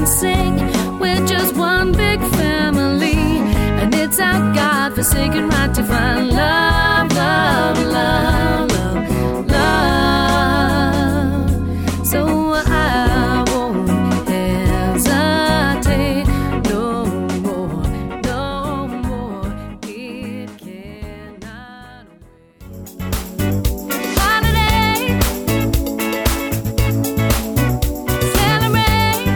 and sing. We're just one big family, and it's our God-forsaken right to find love, love, love, love, love. So I won't hesitate no more, no more. It cannot wait. Holiday, celebrate.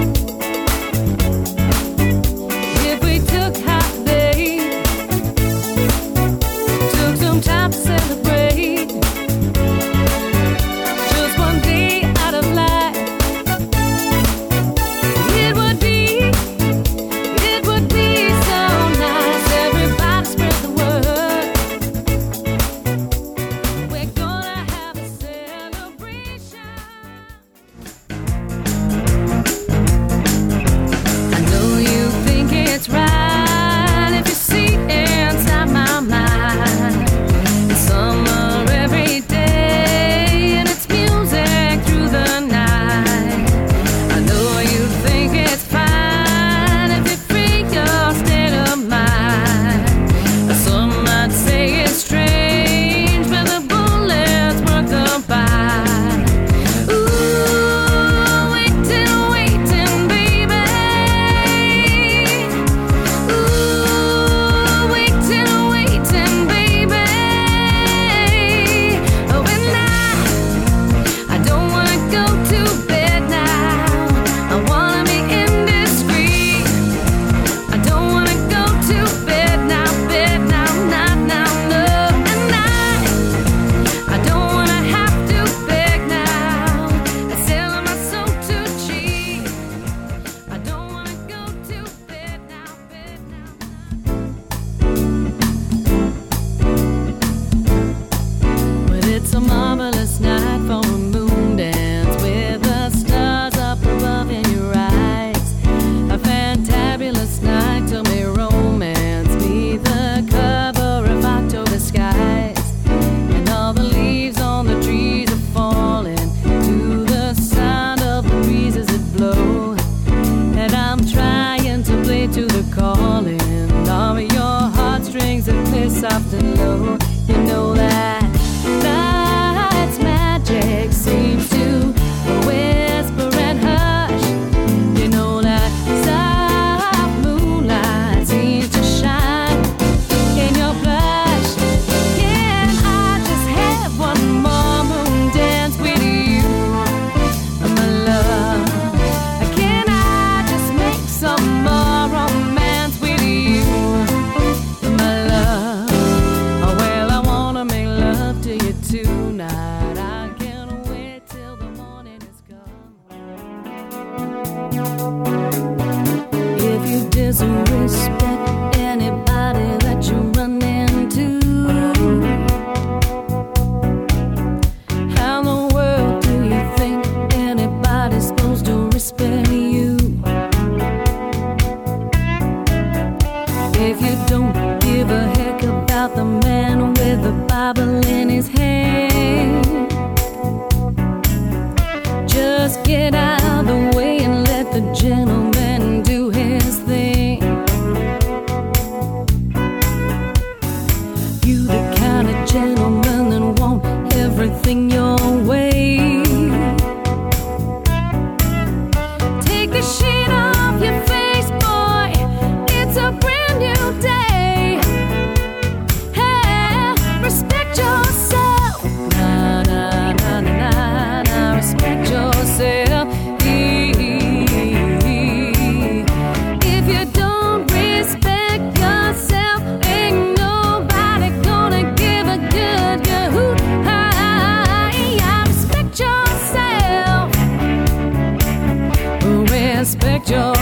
If we took half a day, took some time to celebrate, just one day out of life, it would be so nice. Everybody spread the word. We're gonna have a celebration. I know you think it's right if you see inside my mind. It's summer every day, and it's music through the night. I know you think it's fine if you free your state of mind. Some might say it's strange, but the bullets worth the buy. Ooh, waiting, waiting, baby. Ooh, waiting, waiting, baby. Oh, and I don't wanna go to bed now. I wanna be indiscreet. I don't wanna go to bed now, not now, no. And I don't wanna have to beg now. I sell my soul too cheap. I don't wanna go to bed now, Well, it's a marvelous night for a moon dance with the stars up above in your eyes. A fantabulous night to me romance, be the cover of October skies. And all the leaves on the trees are falling to the sound of the breezes that blow. And I'm trying to play to the calling of your heartstrings that play soft and low. You know that night's magic seems to whisper and hush. You know that soft moonlight seems to shine in your blush. Can I just have one more moon dance with you, my love? Can I just make some more romance with you, my love? Oh, well, I wanna make love to you tonight. I can't wait till the morning has come. If you disrespect anybody that you run into, how in the world do you think anybody's supposed to respect you? If you don't give a heck about the man with the Bible in his hand, just get out of the way and let the gentleman do his thing. You the kind of gentleman that want everything your way. Take the shit off your face, boy. It's a brand new day. Hey, respect yourself. Nah, nah, nah, nah, nah, nah. Respect yourself. If you don't respect yourself, ain't nobody gonna give a good hoot. Respect yourself. Respect yourself.